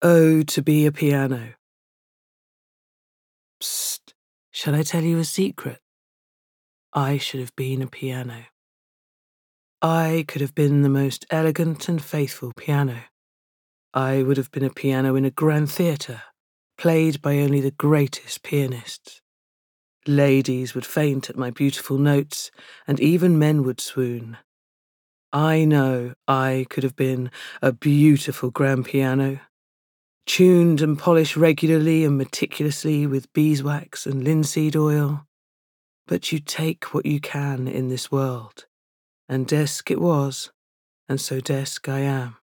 Oh, to be a piano. Psst, shall I tell you a secret? I should have been a piano. I could have been the most elegant and faithful piano. I would have been a piano in a grand theatre, played by only the greatest pianists. Ladies would faint at my beautiful notes, and even men would swoon. I know I could have been a beautiful grand piano, tuned and polished regularly and meticulously with beeswax and linseed oil. But you take what you can in this world, and desk it was, and so desk I am.